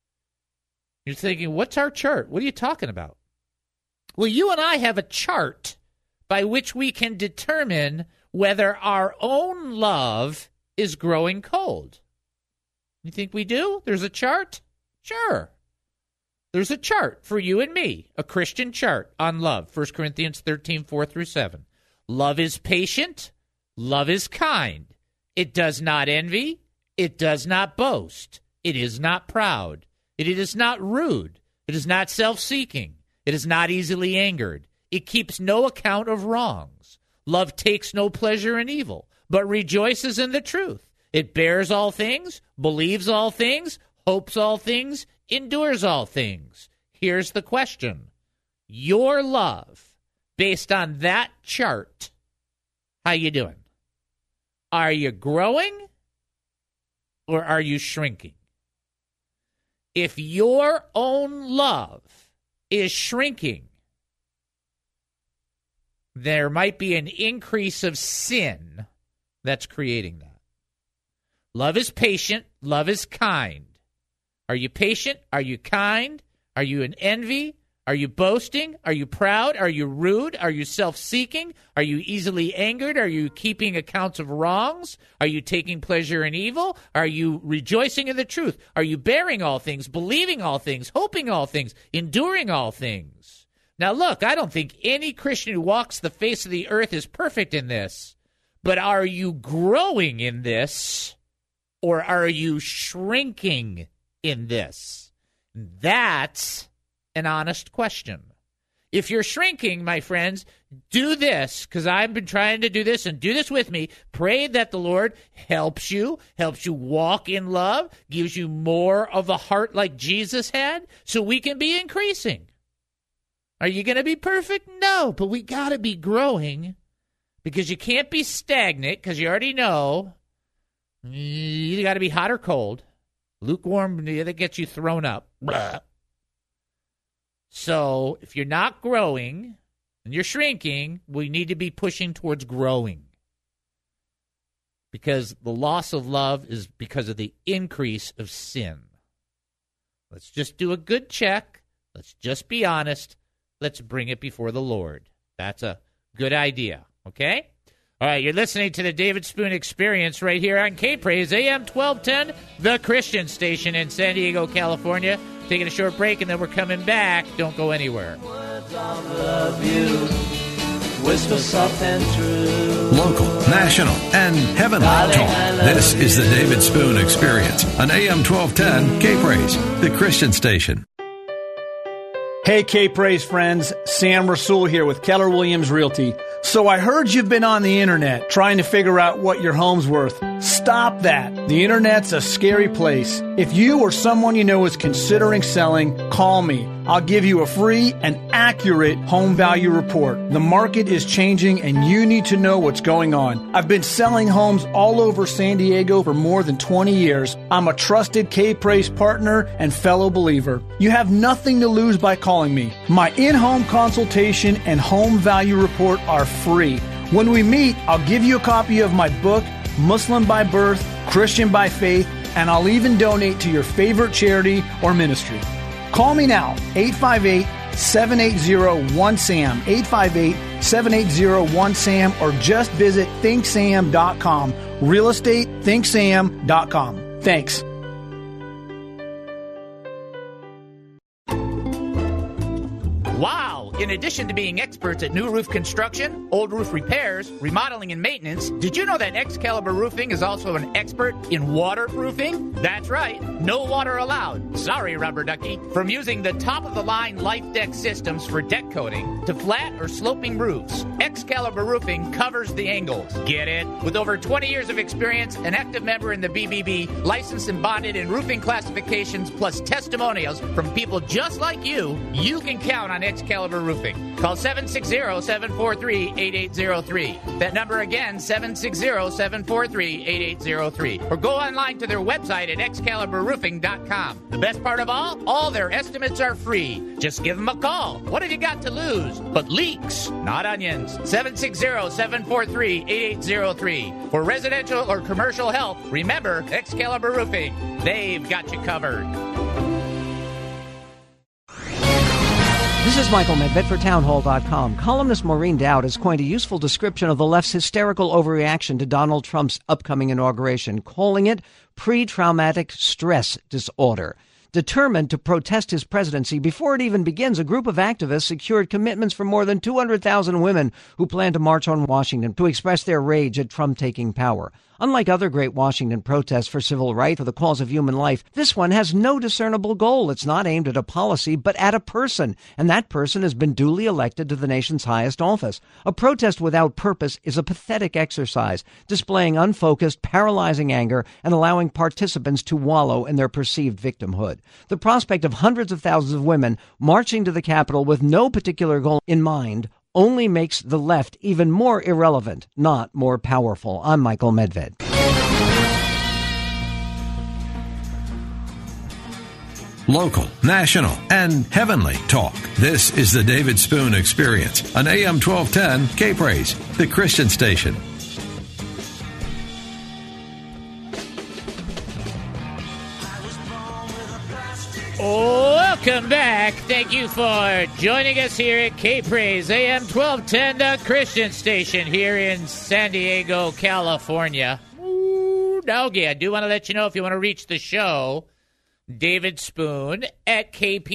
You're thinking, what's our chart? What are you talking about? Well, you and I have a chart by which we can determine whether our own love is growing cold. You think we do? There's a chart? Sure. There's a chart for you and me, a Christian chart on love. 1 Corinthians 13, 4-7. Love is patient. Love is kind. It does not envy. It does not boast. It is not proud. It is not rude. It is not self-seeking. It is not easily angered. It keeps no account of wrongs. Love takes no pleasure in evil, but rejoices in the truth. It bears all things, believes all things, hopes all things, endures all things. Here's the question. Your love, based on that chart, how you doing? Are you growing or are you shrinking? If your own love is shrinking, there might be an increase of sin that's creating that. Love is patient. Love is kind. Are you patient? Are you kind? Are you in envy? Are you boasting? Are you proud? Are you rude? Are you self-seeking? Are you easily angered? Are you keeping accounts of wrongs? Are you taking pleasure in evil? Are you rejoicing in the truth? Are you bearing all things, believing all things, hoping all things, enduring all things? Now, look, I don't think any Christian who walks the face of the earth is perfect in this. But are you growing in this, or are you shrinking in this? That's an honest question. If you're shrinking, my friends, do this, because I've been trying to do this, and do this with me. Pray that the Lord helps you walk in love, gives you more of a heart like Jesus had, so we can be increasing. Are you going to be perfect? No, but we got to be growing, because you can't be stagnant, because you already know you got to be hot or cold. Lukewarm, that gets you thrown up. Blah. So if you're not growing and you're shrinking, we need to be pushing towards growing. Because the loss of love is because of the increase of sin. Let's just do a good check. Let's just be honest. Let's bring it before the Lord. That's a good idea, okay? All right, you're listening to the David Spoon Experience right here on K-Praise, AM 1210, the Christian station in San Diego, California. Taking a short break, and then we're coming back. Don't go anywhere. Love you. Whisper soft and true. Local, national, and heavenly talk. This is the David Spoon Experience on AM 1210 K-Praise, the Christian station. Hey, K-Praise friends, Sam Rasul here with Keller Williams Realty. So I heard you've been on the internet trying to figure out what your home's worth. Stop that. The internet's a scary place. If you or someone you know is considering selling, call me. I'll give you a free and accurate home value report. The market is changing and you need to know what's going on. I've been selling homes all over San Diego for more than 20 years. I'm a trusted K-Praise partner and fellow believer. You have nothing to lose by calling me. My in-home consultation and home value report are free. When we meet, I'll give you a copy of my book, Muslim by Birth, Christian by Faith, and I'll even donate to your favorite charity or ministry. Call me now, 858-780-1SAM, 858-780-1SAM, or just visit thinksam.com, realestatethинksam.com. Thanks. Wow! In addition to being experts at new roof construction, old roof repairs, remodeling, and maintenance, did you know that Excalibur Roofing is also an expert in waterproofing? That's right. No water allowed. Sorry, Rubber Ducky. From using the top-of-the-line Life Deck systems for deck coating to flat or sloping roofs, Excalibur Roofing covers the angles. Get it? With over 20 years of experience, an active member in the BBB, licensed and bonded in roofing classifications, plus testimonials from people just like you can count on Excalibur Roofing. Call 760-743-8803. That number again, 760-743-8803. Or go online to their website at excaliburroofing.com. The best part of all their estimates are free. Just give them a call. What have you got to lose? But leaks, not onions. 760-743-8803. For residential or commercial help, remember Excalibur Roofing. They've got you covered. This is Michael Medved for Townhall.com. Columnist Maureen Dowd has coined a useful description of the left's hysterical overreaction to Donald Trump's upcoming inauguration, calling it pre-traumatic stress disorder. Determined to protest his presidency before it even begins, a group of activists secured commitments from more than 200,000 women who plan to march on Washington to express their rage at Trump taking power. Unlike other great Washington protests for civil rights or the cause of human life, this one has no discernible goal. It's not aimed at a policy, but at a person, and that person has been duly elected to the nation's highest office. A protest without purpose is a pathetic exercise, displaying unfocused, paralyzing anger and allowing participants to wallow in their perceived victimhood. The prospect of hundreds of thousands of women marching to the Capitol with no particular goal in mind only makes the left even more irrelevant, not more powerful. I'm Michael Medved. Local, national, and heavenly talk. This is the David Spoon Experience on AM 1210 K-Praise, the Christian station. Welcome back. Thank you for joining us here at K-Praise, AM 1210, the Christian station here in San Diego, California. Doggy, I do want to let you know if you want to reach the show, David Spoon at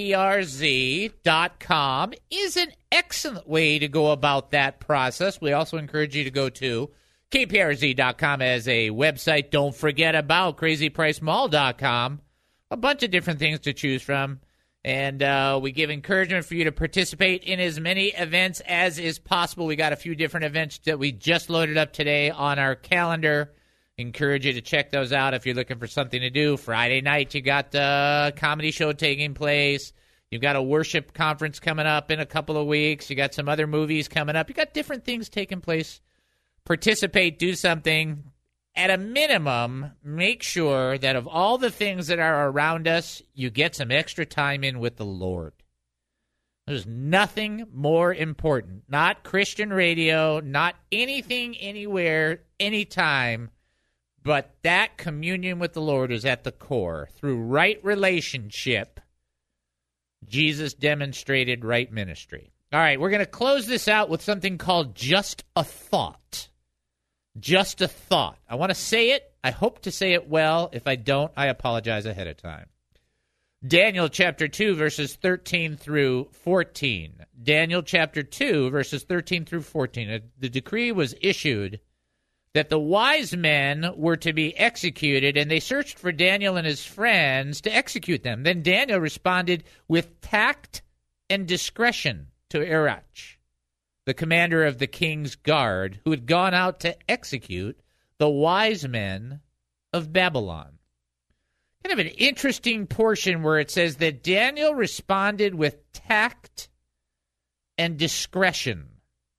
kprz.com is an excellent way to go about that process. We also encourage you to go to kprz.com as a website. Don't forget about crazypricemall.com. A bunch of different things to choose from. And we give encouragement for you to participate in as many events as is possible. We got a few different events that we just loaded up today on our calendar. Encourage you to check those out if you're looking for something to do. Friday night, you got the comedy show taking place. You've got a worship conference coming up in a couple of weeks. You got some other movies coming up. You got different things taking place. Participate, do something. At a minimum, make sure that of all the things that are around us, you get some extra time in with the Lord. There's nothing more important. Not Christian radio, not anything, anywhere, anytime. But that communion with the Lord is at the core. Through right relationship, Jesus demonstrated right ministry. All right, we're going to close this out with something called Just a Thought. Just a thought. I want to say it. I hope to say it well. If I don't, I apologize ahead of time. Daniel chapter 2, verses 13 through 14. Daniel chapter 2, verses 13 through 14. The decree was issued that the wise men were to be executed, and they searched for Daniel and his friends to execute them. Then Daniel responded with tact and discretion to Arach, the commander of the king's guard, who had gone out to execute the wise men of Babylon. Kind of an interesting portion where it says that Daniel responded with tact and discretion.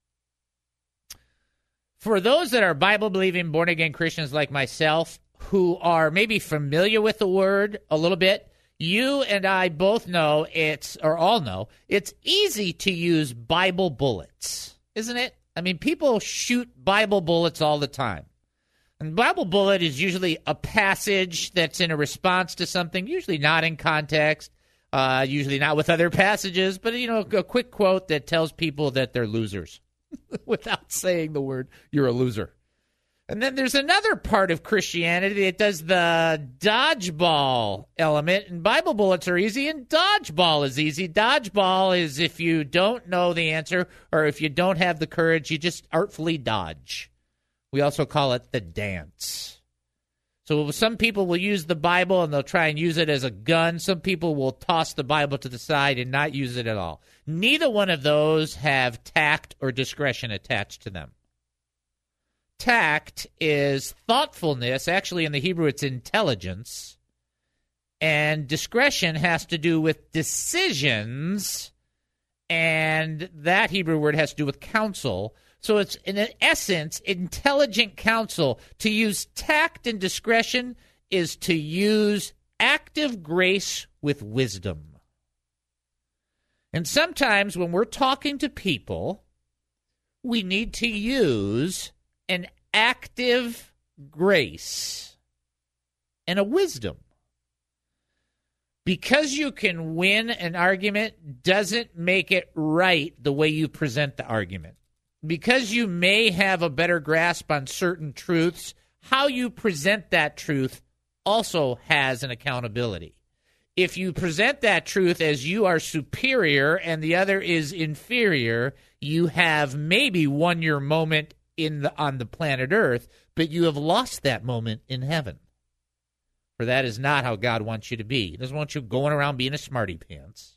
For those that are Bible-believing, born-again Christians like myself, who are maybe familiar with the word a little bit, you and I both know all know, it's easy to use Bible bullets, isn't it? I mean, people shoot Bible bullets all the time. And Bible bullet is usually a passage that's in a response to something, usually not in context, usually not with other passages, but, a quick quote that tells people that they're losers. Without saying the word, you're a loser. And then there's another part of Christianity that does the dodgeball element, and Bible bullets are easy, and dodgeball is easy. Dodgeball is if you don't know the answer, or if you don't have the courage, you just artfully dodge. We also call it the dance. So some people will use the Bible and they'll try and use it as a gun. Some people will toss the Bible to the side and not use it at all. Neither one of those have tact or discretion attached to them. Tact is thoughtfulness. Actually, in the Hebrew, it's intelligence. And discretion has to do with decisions. And that Hebrew word has to do with counsel. So it's, in essence, intelligent counsel. To use tact and discretion is to use active grace with wisdom. And sometimes when we're talking to people, we need to use an active grace and a wisdom. Because you can win an argument doesn't make it right the way you present the argument. Because you may have a better grasp on certain truths, how you present that truth also has an accountability. If you present that truth as you are superior and the other is inferior, you have maybe won your moment on the planet Earth, but you have lost that moment in heaven. For that is not how God wants you to be. He doesn't want you going around being a smarty pants.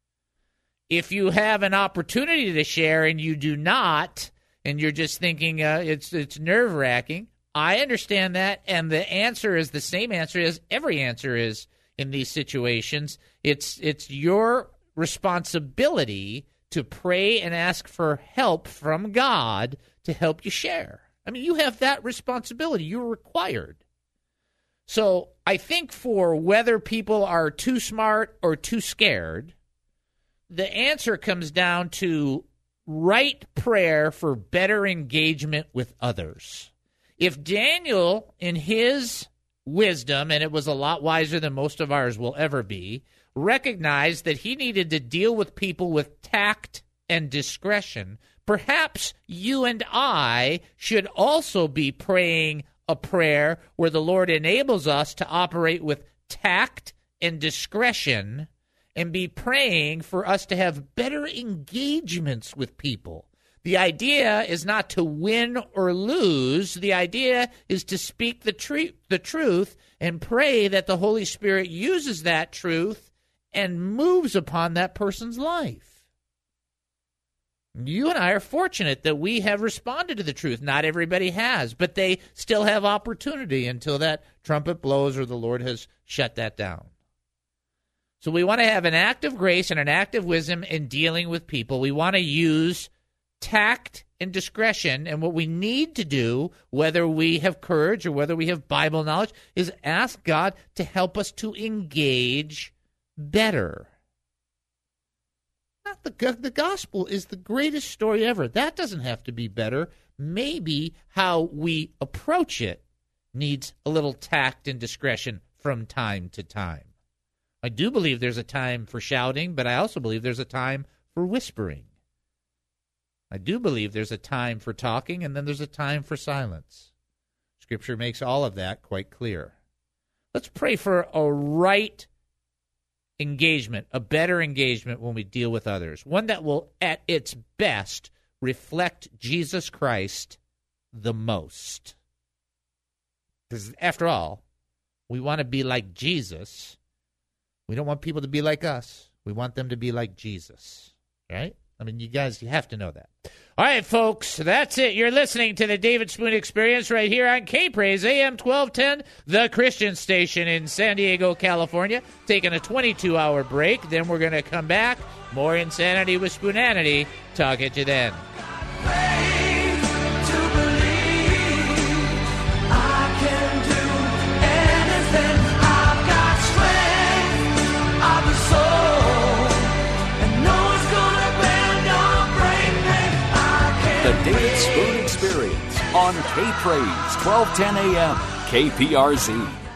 If you have an opportunity to share and you do not, and you're just thinking it's nerve-wracking, I understand that, and the answer is the same answer as every answer is in these situations. It's your responsibility to pray and ask for help from God to help you share. I mean, you have that responsibility. You're required. So I think for whether people are too smart or too scared, the answer comes down to right prayer for better engagement with others. If Daniel, in his wisdom, and it was a lot wiser than most of ours will ever be, recognized that he needed to deal with people with tact and discretion, perhaps you and I should also be praying a prayer where the Lord enables us to operate with tact and discretion and be praying for us to have better engagements with people. The idea is not to win or lose. The idea is to speak the truth and pray that the Holy Spirit uses that truth and moves upon that person's life. You and I are fortunate that we have responded to the truth. Not everybody has, but they still have opportunity until that trumpet blows or the Lord has shut that down. So we want to have an act of grace and an act of wisdom in dealing with people. We want to use tact and discretion, and what we need to do, whether we have courage or whether we have Bible knowledge, is ask God to help us to engage better. The gospel is the greatest story ever. That doesn't have to be better. Maybe how we approach it needs a little tact and discretion from time to time. I do believe there's a time for shouting, but I also believe there's a time for whispering. I do believe there's a time for talking, and then there's a time for silence. Scripture makes all of that quite clear. Let's pray for a right engagement, a better engagement when we deal with others, one that will, at its best, reflect Jesus Christ the most. Because, after all, we want to be like Jesus. We don't want people to be like us. We want them to be like Jesus, right? I mean, you guys, you have to know that. All right, folks, that's it. You're listening to the David Spoon Experience right here on K-Praise, AM 1210, the Christian station in San Diego, California. Taking a 22-hour break. Then we're going to come back. More Insanity with Spoonanity. Talk at you then. The David Spoon Experience on K-Praise, 1210 AM, KPRZ.